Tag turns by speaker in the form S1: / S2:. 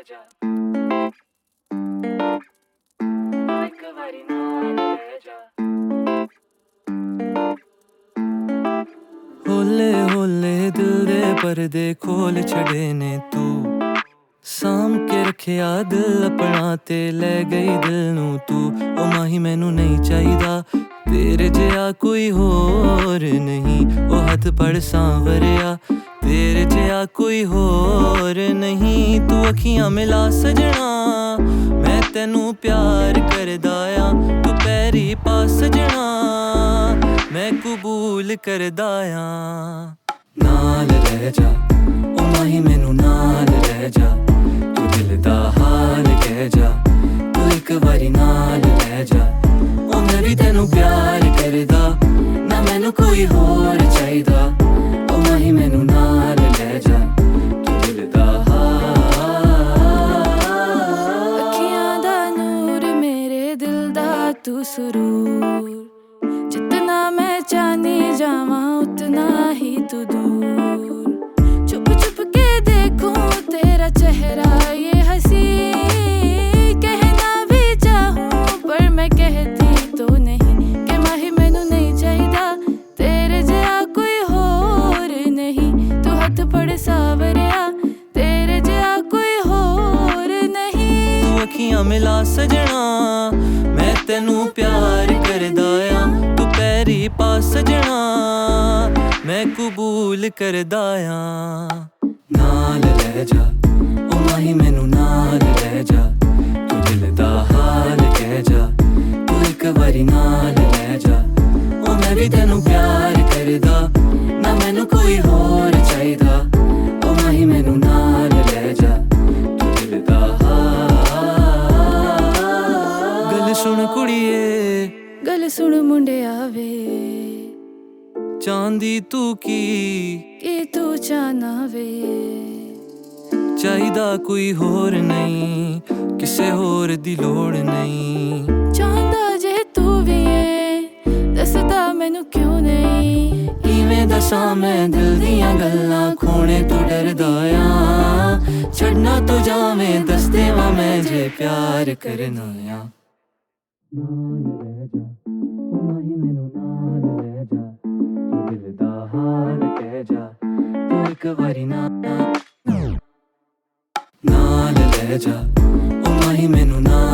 S1: ਜਾ ਇੱਕ ਵਾਰੀ ਨਾਲ ਲੈ ਜਾ ਹੋਲੇ ਹੋਲੇ ਦਿਲ ਦੇ ਪਰਦੇ ਖੋਲ ਛੜੇ ਨੇ ਤੂੰ ਸਾਂਭ ਕੇ ਰੱਖਿਆ ਦਿਲ ਆਪਣਾ ਤੇ ਲੈ ਗਈ ਦਿਲ ਨੂੰ ਤੂੰ ਓ ਮਾਹੀ ਮੈਨੂੰ ਨਹੀਂ ਚਾਹੀਦਾ ਤੇਰੇ ਜਿਹਾ ਕੋਈ ਹੋਰ ਨਹੀਂ ਉਹ ਹੱਥ ਪੜ ਸਾਂਵਰਿਆ ਤੇਰੇ ਜਿਹਾ ਕੋਈ ਹੋਰ ਨਹੀਂ ਤੂੰ ਅੱਖੀਆਂ ਮਿਲਾ ਸਜਣਾ ਮੈਂ ਤੈਨੂੰ ਪਿਆਰ ਕਰਦਾ ਆਂ ਤੂੰ ਪੈਰੀ ਪਾ ਸਜਣਾ ਮੈਂ ਕਬੂਲ ਕਰਦਾ ਆਂ ਨਾਲ ਰਹਿ ਜਾ ਓ ਮਾਹੀ ਮੈਨੂੰ ਨਾਲ ਰਹਿ ਜਾ ਤੂੰ ਦਿਲ ਦਾ ਹਾਲ ਕਹਿ ਜਾ ਤੂੰ ਇੱਕ ਵਾਰੀ ਨਾਲ ਰਹਿ ਜਾ ਓ ਮੈਂ ਵੀ ਤੈਨੂੰ ਪਿਆਰ ਕਰਦਾ ਨਾ ਮੈਨੂੰ ਕੋਈ ਹੋਰ ਚਾਹੀਦਾ ਓ ਮਾਹੀ ਮੈਨੂੰ ਨਾਲ ਲੈ ਜਾ ਤੂੰ ਦਿਲ ਦਾ ਹਾਲ ਅੱਖੀਆਂ ਦਾ ਨੂਰ ਮੇਰੇ ਦਿਲ ਦਾ ਤੂੰ ਸਰੂਰ ਜਿਤਨਾ ਮੈਂ ਚਾਹਨੀ ਜਾਵਾਂ ਉਤਨਾ ਹੀ ਤੂੰ ਦੂਰ ਚੁੱਪ ਚੁੱਪ ਕੇ ਦੇਖੂं तेरा चेहरा ये हंसी कहना भी चाहूं पर मैं कहती तो नहीं कि माही मैनू नहीं चाहिदा तेरे जहा कोई होर नहीं तू हथ फड़ सावरिया तेरे जहा कोई होर नहीं तू अखियां मिला सजना मैं तेनू प्यार करदा आं तू पैरी पा सजना मैं कबूल करदा आं नाल ले जा ओ माही मैनू नाल ले जा तू दिल दा हाल कह जा तू एक वारी नाल ले जा ओ मैं भी तेनू प्यार करदा ना मैनू कोई होर चाहीदा ओ माही मैनू नाल ले जा तू दिल दा हाल गल सुन कुड़िए गल सुन मुंडिया वे चांदी तू की तू चाहना वे ਚਾਹੀਦਾ ਕੋਈ ਹੋਰ ਨਹੀਂ ਕਿਸੇ ਹੋਰ ਦੀ ਲੋੜ ਨਹੀਂ ਚਾਹੁੰਦਾ ਜੇ ਤੂੰ ਵੀ ਏ ਦੱਸਦਾ ਮੈਨੂੰ ਕਿਉਂ ਨਹੀਂ ਕਿਵੇਂ ਦੱਸਾਂ ਮੈਂ ਦਿਲ ਦੀਆਂ ਗੱਲਾਂ ਖੋਣੇ ਤੋਂ ਡਰਦਾ ਆਂ ਛੱਡਣਾ ਤੂੰ ਜਾਵੇਂ ਦੱਸ ਦੇਵਾਂ ਮੈਂ ਜੇ ਪਿਆਰ ਕਰਨਾ ਆਂ ਨਾਲ ਰਹਿ ਜਾ ਓ ਮਾਹੀ ਮੈਨੂੰ ਨਾਲ ਰਹਿ ਜਾ ਤੂੰ ਦਿਲ ਦਾ ਹਾਲ ਕਹਿ ਜਾ ਤੂੰ ਇੱਕ ਵਾਰੀ ਨਾਲ ਲੈ ਜਾ ਓ ਮਾਹੀ ਮੈਨੂੰ ਨਾਲ